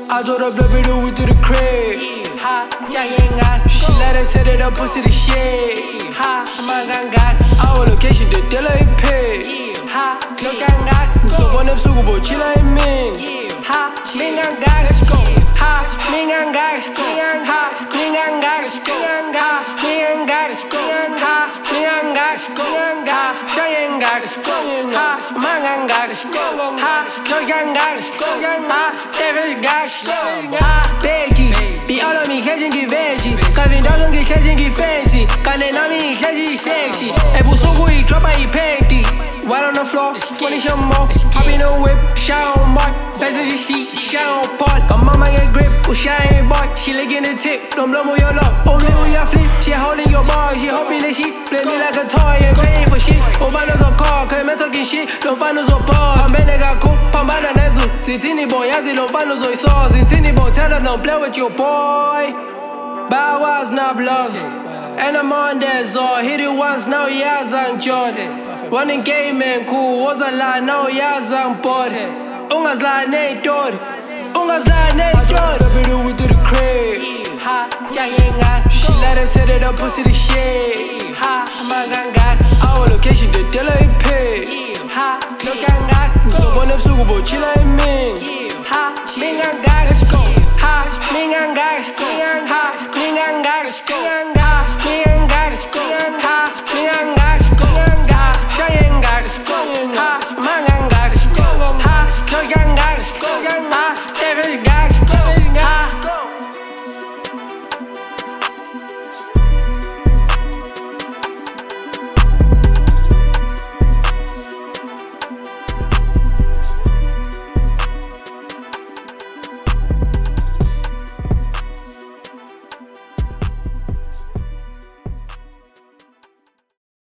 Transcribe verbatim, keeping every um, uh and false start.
I drove the blood video with to the crib. Ha, jayenga. She let us set it up, pussy the shit. Ha, manganga. Our location, the dealer it pay. Ha, lokanga. So one up sugo bo chilla in me. Ha, minganga. Let's go. Ha, minganga. Ha, minganga. Minganga. Minganga. Ha, minganga. Minganga. Jayenga. Ha, manganga. Ha, lokanga. Ha, devil ha, veggie. Be all of me, catching get veggie. Kavin dog get catching get fancy. Kane nami catching sexy. Ebu sugu he drop I panty. White on the floor, twenty some more. Hop in the whip, shot on mark. Passenger seat, shot on park. My mama get grip, oh shine bark. She licking the tip, don't blow me your love. Only when you flip, she holding your bar. She hoping that she play me like a toy and paying for shit. Oh, bandos on call, cause I'm talking shit. Don't find us on par. Pambene got cool, pambana nezu. Zitini boy, yazi don't find us on saw. Zitini boy, tell her don't play with your boy. Bow wow's not blood. And I'm on that zone. Hit it once, now he has on John. Running game man cool, was a lie, now he has on board. Ungas lie, Nate Dodd. Ungas lie, Nate Dodd. I drove with to the crib. Ha, jayenga. She let us set it up, pussy the shit. Ha, manganga. Our location, the dealer it pay. Ha, lokanga. So one up sugo bo chilla in me. Ha, minganga. Let's go.